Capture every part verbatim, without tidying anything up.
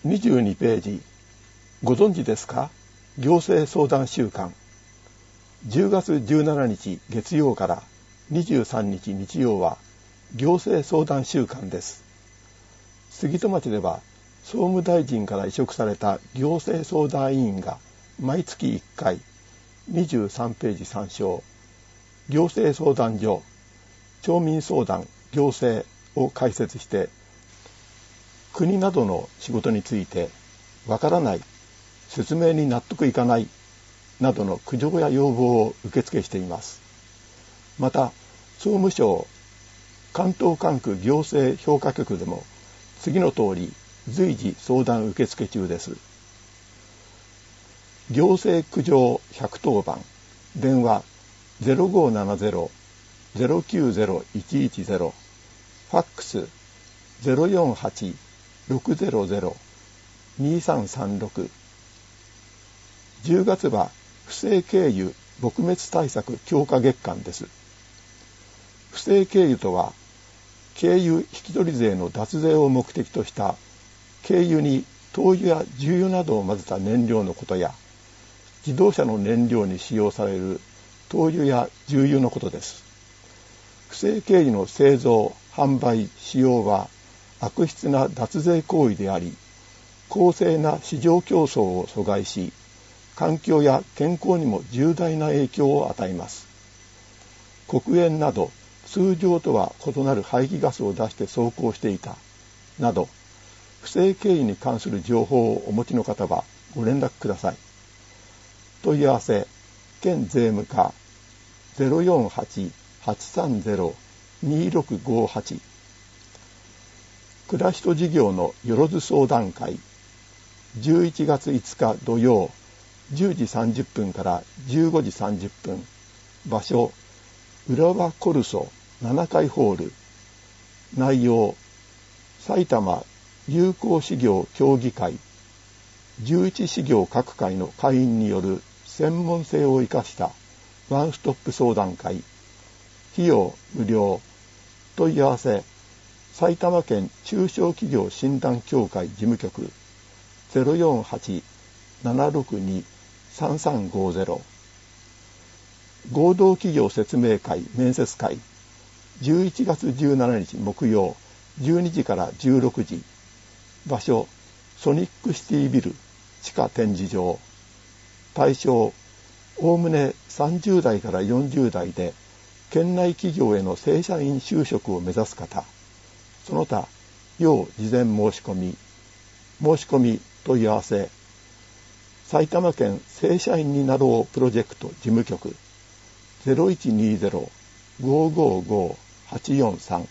にじゅうにページ、ご存知ですか？行政相談週間。じゅうがつじゅうしちにち月曜からにじゅうさんにち日曜は行政相談週間です。杉戸町では総務大臣から委嘱された行政相談委員が毎月いっかいにじゅうさんページ参照、行政相談所、町民相談、行政を開設して、国などの仕事についてわからない、説明に納得いかないなどの苦情や要望を受付しています。また、総務省関東管区行政評価局でも次の通り随時相談受付中です。行政苦情ひゃくとおばん、電話 ゼロごーななゼロ ゼロきゅうゼロ いちいちゼロ、ファックス ゼロよんはち ろくゼロゼロ にさんさんろく。じゅうがつは不正経由撲滅対策強化月間です。不正経由とは、経由引取税の脱税を目的とした経由に灯油や重油などを混ぜた燃料のことや、自動車の燃料に使用される灯油や重油のことです。不正経由の製造、販売、使用は悪質な脱税行為であり、公正な市場競争を阻害し、環境や健康にも重大な影響を与えます。黒煙など通常とは異なる排気ガスを出して走行していたなど、不正経由に関する情報をお持ちの方はご連絡ください。問い合わせ、県税務課 ゼロよんはち はちさんゼロ にろくごはち。暮らしと事業のよろず相談会、じゅういちがついつか土曜じゅうじさんじゅっぷんからじゅうごじさんじゅっぷん、場所、浦和コルソななかいホール、内容、埼玉友好事業協議会、じゅういち事業各会の会員による専門性を生かしたワンストップ相談会、費用無料、問い合わせ、埼玉県中小企業診断協会事務局 ゼロよんはち ななろくに さんさんごゼロ。合同企業説明会面接会、じゅういちがつじゅうしちにち木曜じゅうにじからじゅうろくじ、場所、ソニックシティビル地下展示場、対象、おおむねさんじゅうだいからよんじゅうだいで県内企業への正社員就職を目指す方、その他要事前申し込み、申し込み問い合わせ、埼玉県正社員になろうプロジェクト事務局 ゼロいちにゼロ ごーごーごー はちよんさん。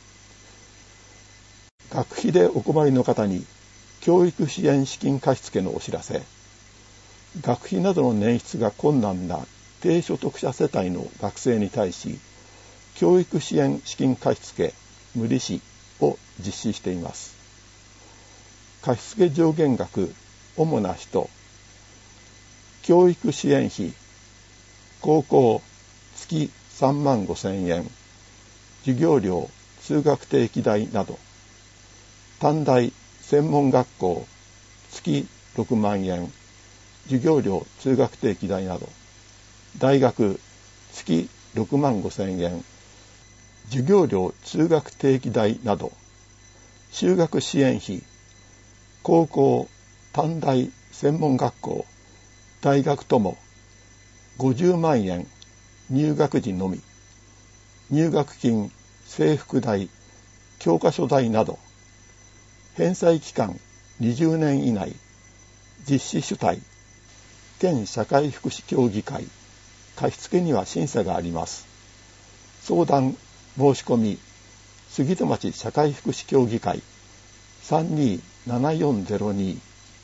学費でお困りの方に教育支援資金貸付のお知らせ。学費などの捻出が困難な低所得者世帯の学生に対し、教育支援資金貸付無利子を実施しています。貸付上限額、主な人、教育支援費、高校月さんまんごせんえん、授業料、通学定期代など、短大、専門学校月ろくまんえん、授業料、通学定期代など、大学月ろくまんごせんえん、授業料、通学定期代など、就学支援費、高校、短大、専門学校、大学ともごじゅうまんえん、入学時のみ、入学金、制服代、教科書代など、返済期間にじゅうねん以内、実施主体、県社会福祉協議会、貸付には審査があります。相談、申し込み、杉戸町社会福祉協議会 さんにーななよんゼロに。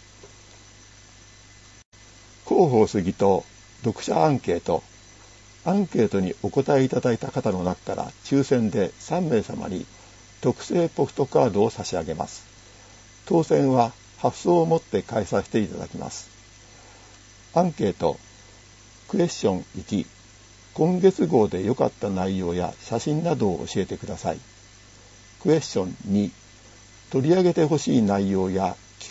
広報杉戸読者アンケート。アンケートにお答えいただいた方の中から抽選でさんめいさまに特製ポストカードを差し上げます。当選は発送をもって返させていただきます。アンケート。クエスチョンいち、今月号で良かった内容や写真などを教えてください。クエスチョンに、取り上げてほしい内容や企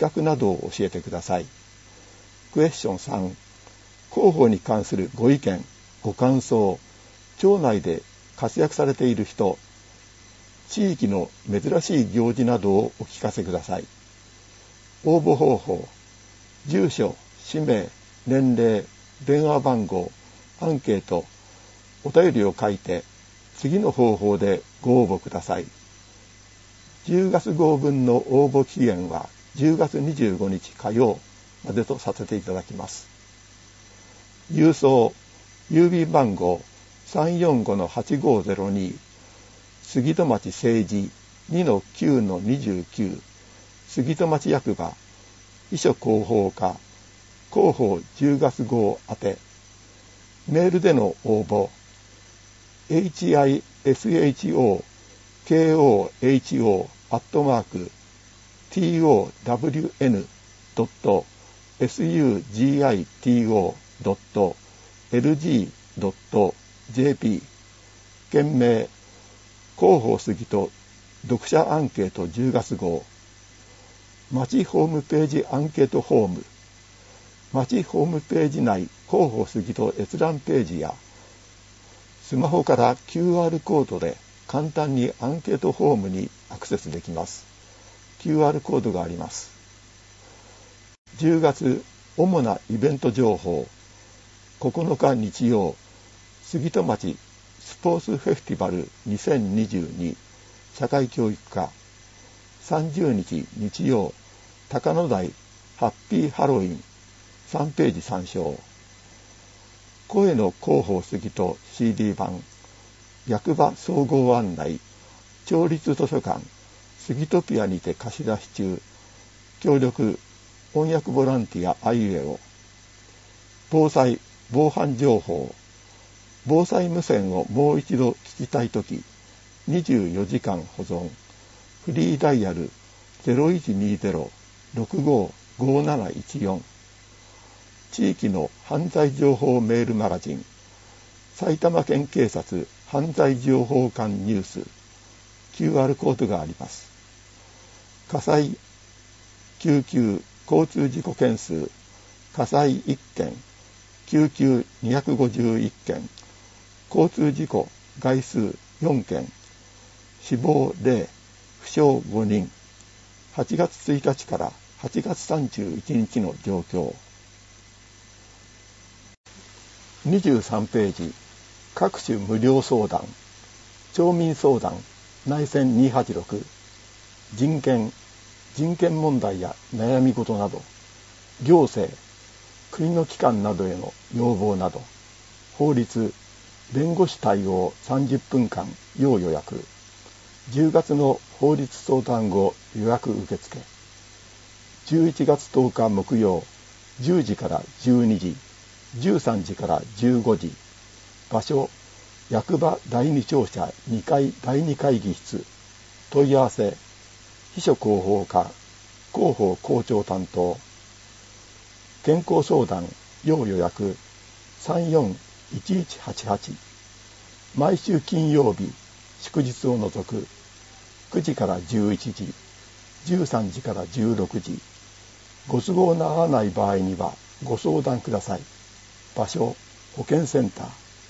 格などを教えてください。クエスチョンさん、広報に関するご意見、ご感想、町内で活躍されている人、地域の珍しい行事などをお聞かせください。応募方法、住所、氏名、年齢、電話番号、アンケート、お便りを書いて、次の方法でご応募ください。じゅうがつ号分の応募期限はじゅうがつにじゅうごにち火曜までとさせていただきます。郵送、郵便番号 さんよんごのはちごゼロに 杉戸町政治 にのきゅうのにじゅうきゅう 杉戸町役場遺書広報課広報じゅうがつ号宛て。メールでの応募 エイチアイエスエイチオーケーオーエイチオー アットマーク ティーオーダブリューエヌ ドット エスユージーアイティーオー ドット エルジー ドット ジェーピー 件名広報杉戸読者アンケートじゅうがつ号町ホームページアンケートフォーム町ホームページ内広報杉戸閲覧ページやスマホから キューアール コードで簡単にアンケートフォームにアクセスできます。キューアール コードがあります。じゅうがつ主なイベント情報ここのか日曜杉戸町スポーツフェスティバルにせんにじゅうに社会教育課さんじゅうにち日曜高野台ハッピーハロウィンさんページ参照声の広報杉戸 シーディー 版役場総合案内町立図書館杉戸ピアにて貸し出し中協力翻訳ボランティアあいうえお防災防犯情報防災無線をもう一度聞きたいときにじゅうよじかん保存フリーダイヤル ゼロいちにゼロ ろくご ごなないちよん地域の犯罪情報メールマガジン埼玉県警察犯罪情報館ニュース キューアール コードがあります。火災救急交通事故件数火災いっけん救急にひゃくごじゅういっけん交通事故害数よんけん死亡ゼロ負傷ごにんはちがつついたちからはちがつさんじゅういちにちの状況にじゅうさんページ各種無料相談町民相談内戦にひゃくはちじゅうろく人権人権問題や悩み事など行政国の機関などへの要望など法律弁護士対応さんじゅっぷんかん要予約じゅうがつの法律相談後予約受付じゅういちがつとおか木曜じゅうじからじゅうにじじゅうさんじからじゅうごじ場所役場だいに庁舎にかいだいに会議室問い合わせ秘書広報課広報校長担当健康相談要予約さんよんいちいちはちはち毎週金曜日祝日を除くくじからじゅういちじじゅうさんじからじゅうろくじご都合の合わない場合にはご相談ください。場所保健センター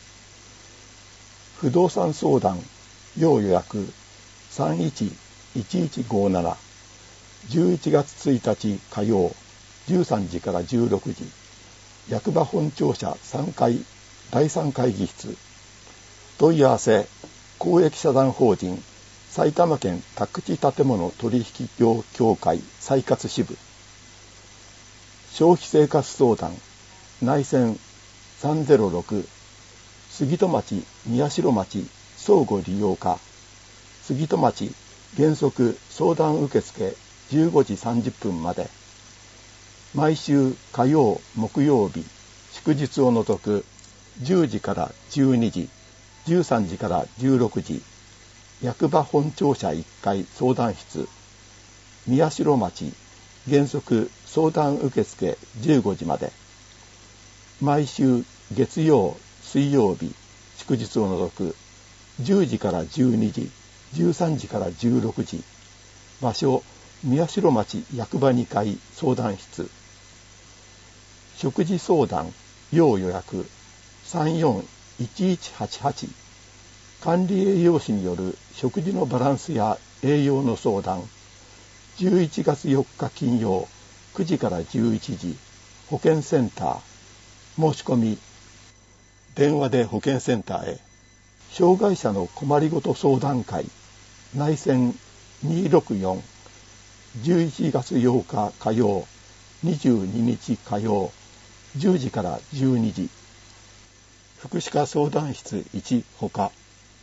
不動産相談要予約さんいちいちいちごななじゅういちがつついたち火曜じゅうさんじからじゅうろくじ役場本庁舎さんかいだいさん会議室問い合わせ公益社団法人埼玉県宅地建物取引業協会再活支部消費生活相談内線さんぜろろく杉戸町宮代町相互利用課杉戸町原則相談受付じゅうごじさんじゅっぷんまで毎週火曜木曜日祝日を除くじゅうじからじゅうにじじゅうさんじからじゅうろくじ役場本庁舎いっかい相談室宮代町原則相談受付じゅうごじまで毎週月曜水曜日祝日を除くじゅうじからじゅうにじじゅうさんじからじゅうろくじ場所宮代町役場にかい相談室。食事相談要予約 さんよんいちいちはちはち。管理栄養士による食事のバランスや栄養の相談。じゅういちがつよっか金曜くじからじゅういちじ、保健センター。申し込み電話で保健センターへ。障害者の困りごと相談会内線にーろくよん。じゅういちがつようか火曜、にじゅうににち火曜、じゅうじからじゅうにじ。福祉課相談室いちほか。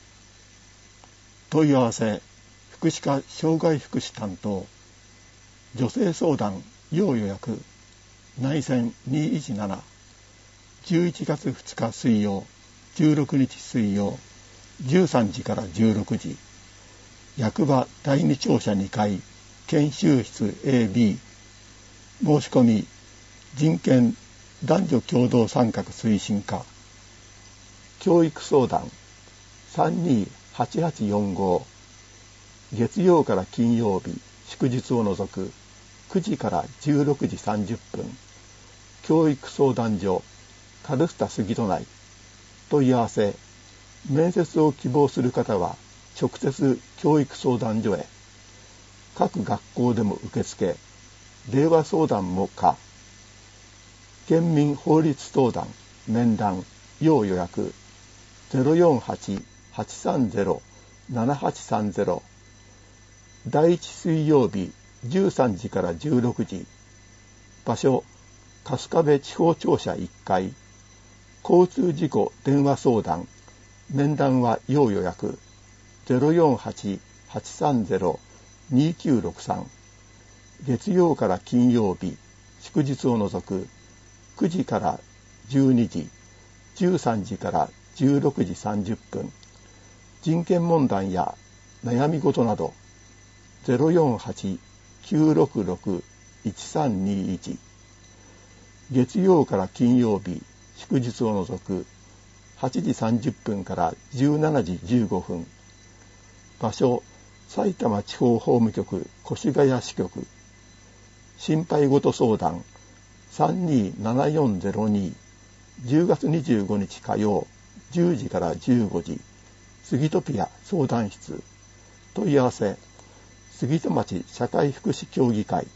問い合わせ福祉課障害福祉担当。女性相談要予約内線にいちなな。じゅういちがつふつか水曜、じゅうろくにち水曜、じゅうさんじからじゅうろくじ。役場だいに庁舎にかい研修室 エービー。申し込み人権男女共同参画推進課。教育相談さんにーはちはちよんご。月曜から金曜日祝日を除くくじからじゅうろくじさんじゅっぷん。教育相談所カルスタ杉戸内。問い合わせ面接を希望する方は直接教育相談所へ。各学校でも受付。電話相談も可。県民法律相談面談要予約 ゼロよんはち はちさんゼロ ななはちさんゼロ。だいいち水曜日じゅうさんじからじゅうろくじ。場所春日部地方庁舎いっかい。交通事故電話相談面談は要予約 ゼロよんはち はちさんゼロ にきゅうろくさん。月曜から金曜日祝日を除くくじからじゅうにじ、じゅうさんじからじゅうろくじさんじゅっぷん。人権問題や悩み事など ゼロよんはち きゅうろくろく いちさんにいち。月曜から金曜日祝日を除くはちじさんじゅっぷんからじゅうしちじじゅうごふん。場所埼玉地方法務局越谷支局。心配事相談さんにーななよんゼロに。じゅうがつにじゅうごにち火曜じゅうじからじゅうごじ。杉戸ピア相談室。問い合わせ杉戸町社会福祉協議会。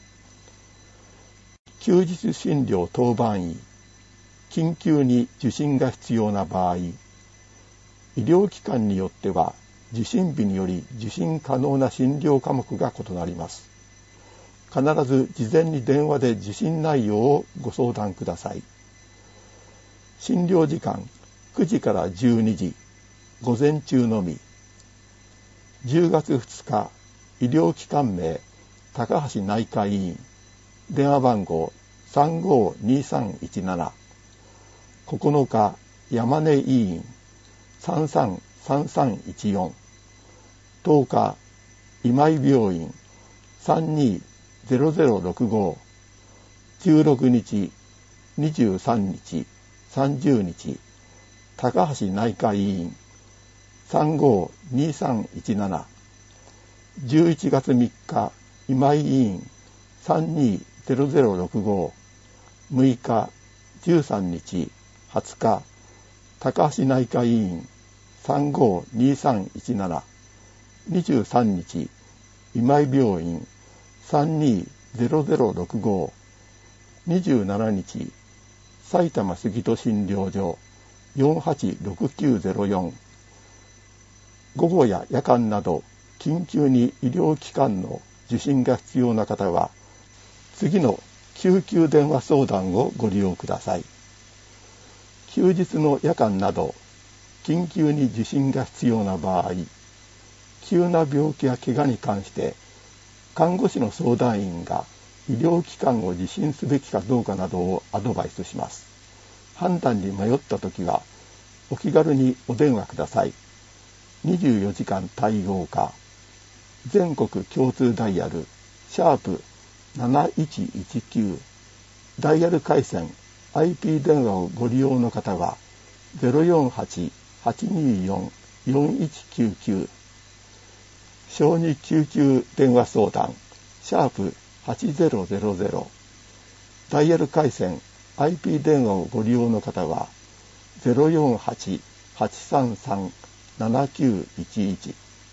休日診療当番医緊急に受診が必要な場合、医療機関によっては受診日により受診可能な診療科目が異なります。必ず事前に電話で受診内容をご相談ください。診療時間くじからじゅうにじ、午前中のみ。じゅうがつふつか医療機関名高橋内科医院。電話番号さんごーにーさんいちなな。ここのか山根医院さんさんさんさんいちよん。とおか今井病院さんにーゼロゼロろくご。じゅうろくにちにじゅうさんにちさんじゅうにち高橋内科医院さんごーにーさんいちなな。じゅういちがつみっか今井医院さんにーゼロゼロろくご。むいかじゅうさんにちはつか高橋内科医院さんごーにーさんいちなな。にじゅうさんにち今井病院さんにーゼロゼロろくご。にじゅうしちにち埼玉杉戸診療所よんはちろくきゅうゼロよん。午後や夜間など緊急に医療機関の受診が必要な方は次の救急電話相談をご利用ください。休日の夜間など緊急に受診が必要な場合、急な病気や怪我に関して看護師の相談員が医療機関を受診すべきかどうかなどをアドバイスします。判断に迷ったときはお気軽にお電話ください。にじゅうよじかん対応か全国共通ダイヤルシャープなないちいちきゅう。ダイヤル回線 アイピー 電話をご利用の方は ゼロよんはち はちにーよん よんいちきゅうきゅう。小児救急電話相談シャープはちゼロゼロゼロ、ダイヤル回線 アイピー 電話をご利用の方は ゼロよんはち はちさんさん ななきゅういちいち。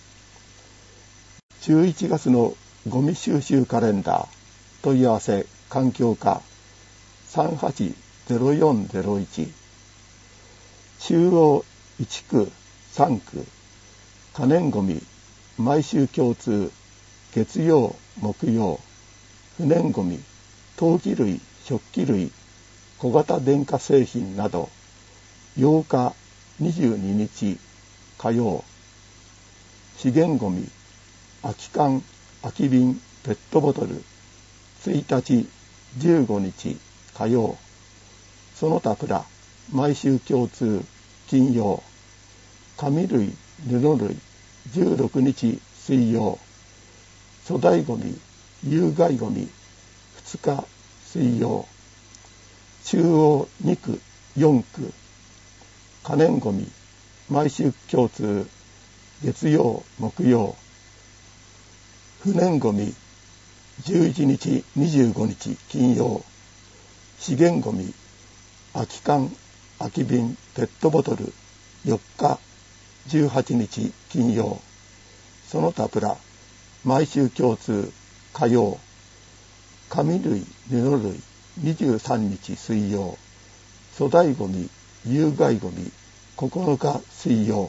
じゅういちがつのゴミ収集カレンダー問い合わせ環境課さんはちゼロよんゼロいち。中央いちくさんく可燃ごみ毎週共通月曜木曜不燃ごみ陶器類食器類小型電化製品などようかにじゅうににち火曜。資源ごみ空き缶空き瓶ペットボトルついたちじゅうごにち火曜。その他プラ毎週共通金曜。紙類布類じゅうろくにち水曜。粗大ごみ有害ごみふつか水曜。中央にくよんく可燃ごみ毎週共通月曜木曜。不燃ごみじゅういちにちにじゅうごにち金曜。資源ごみ空き缶空き瓶ペットボトルよっかじゅうはちにち金曜。その他プラ毎週共通火曜。紙類布類にじゅうさんにち水曜。粗大ごみ有害ごみここのか水曜。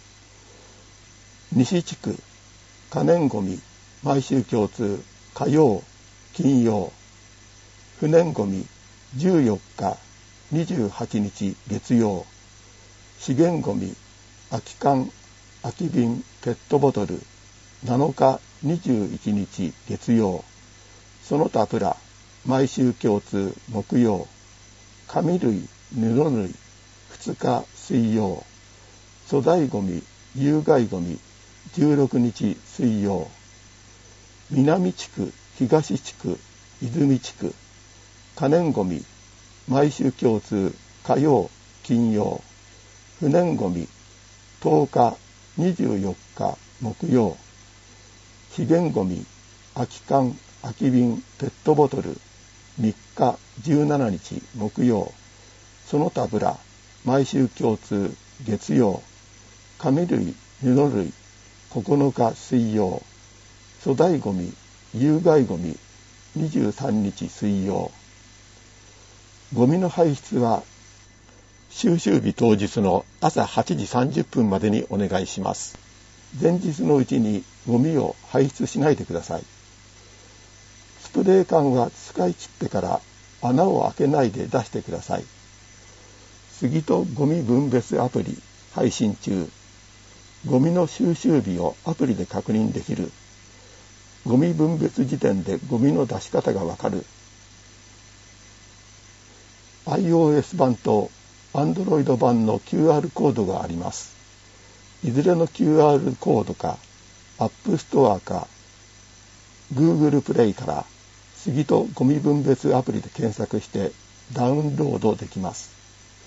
西地区可燃ごみ毎週共通火曜金曜。不燃ごみじゅうよっかにじゅうはちにち月曜。資源ごみ空き缶空き瓶ペットボトルなのかにじゅういちにち月曜。その他プラ毎週共通木曜。紙類布類ふつか水曜。粗大ごみ有害ごみじゅうろくにち水曜。南地区東地区泉地区可燃ごみ毎週共通火曜金曜。不燃ごみとおかにじゅうよっか木曜。資源ごみ空き缶空き瓶ペットボトルみっかじゅうしちにち木曜。その他プラ毎週共通月曜。紙類布類ここのか水曜。粗大ごみ有害ごみにじゅうさんにち水曜。ゴミの排出は収集日当日の朝はちじさんじゅっぷんまでにお願いします。前日のうちにゴミを排出しないでください。スプレー缶は使い切ってから穴を開けないで出してください。杉戸ゴミ分別アプリ配信中。ゴミの収集日をアプリで確認できる。ゴミ分別時点でゴミの出し方がわかる。iOS 版と Android 版の キューアール コードがあります。いずれの キューアール コードか App Store か Google プレイから杉戸ゴミ分別アプリで検索してダウンロードできます。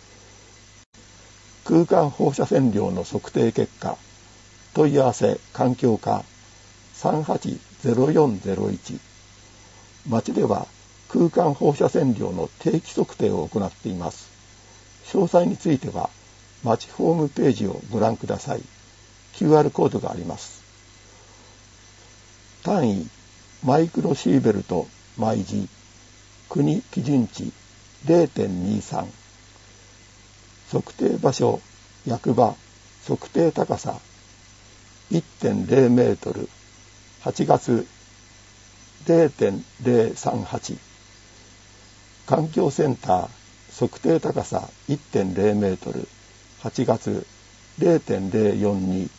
空間放射線量の測定結果問い合わせ環境課さんはちゼロよんゼロいち。町では空間放射線量の定期測定を行っています。詳細については町ホームページをご覧ください。キューアール コードがあります。単位マイクロシーベルト毎時国基準値 れいてんにさん。測定場所役場測定高さ いってんれいメートルはちがつ れいてんれいさんはち。環境センター測定高さ いってんれいメートルはちがつ れいてんれいよんに。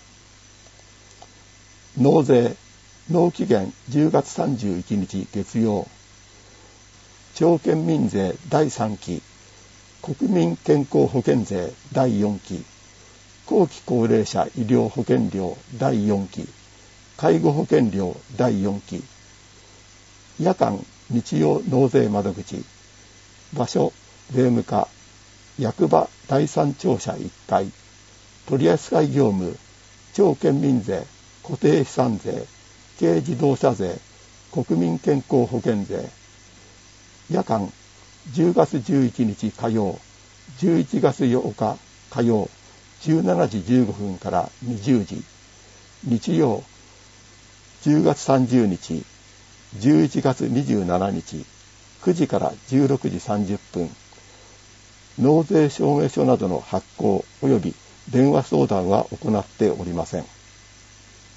納税納期限じゅうがつさんじゅういちにち月曜。町県民税だいさんき国民健康保険税だいよんき後期高齢者医療保険料だいよんき介護保険料だいよんき。夜間日曜納税窓口場所税務課役場だいさん庁舎いっかい取扱業務町県民税固定資産税軽自動車税国民健康保険税。夜間じゅうがつじゅういちにち火曜、じゅういちがつようか火曜、じゅうしちじじゅうごふんからにじゅうじ。日曜じゅうがつさんじゅうにち、じゅういちがつにじゅうしちにち、くじからじゅうろくじさんじゅっぷん。納税証明書などの発行及び電話相談は行っておりません。